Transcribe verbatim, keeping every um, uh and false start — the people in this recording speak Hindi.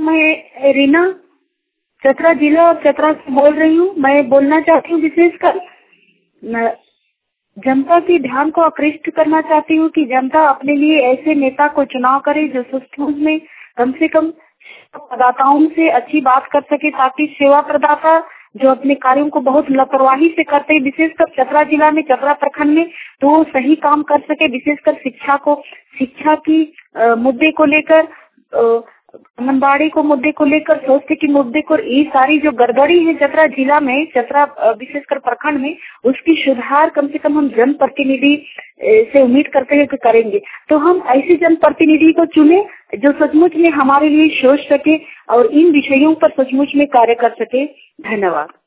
मैं रीना चतरा जिला और चतरा से बोल रही हूँ। मैं बोलना चाहती हूँ विशेषकर जनता के ध्यान को आकृष्ट करना चाहती हूँ कि जनता अपने लिए ऐसे नेता को चुनाव करे जो सूझबूझ में कम से कम प्रदाताओं से अच्छी बात कर सके, ताकि सेवा प्रदाता जो अपने कार्यों को बहुत लापरवाही से करते हैं, विशेषकर चतरा जिला में, चतरा प्रखंड में, तो वो सही काम कर सके। विशेषकर शिक्षा को शिक्षा की आ, मुद्दे को लेकर, आंगनबाड़ी को मुद्दे को लेकर, स्वास्थ्य की मुद्दे को, ये सारी जो गड़बड़ी है चतरा जिला में, चतरा विशेषकर प्रखंड में, उसकी सुधार कम से कम हम जनप्रतिनिधि से उम्मीद करते हैं कि करेंगे। तो हम ऐसे जनप्रतिनिधि को चुने जो सचमुच में हमारे लिए सोच सके और इन विषयों पर सचमुच में कार्य कर सके। धन्यवाद।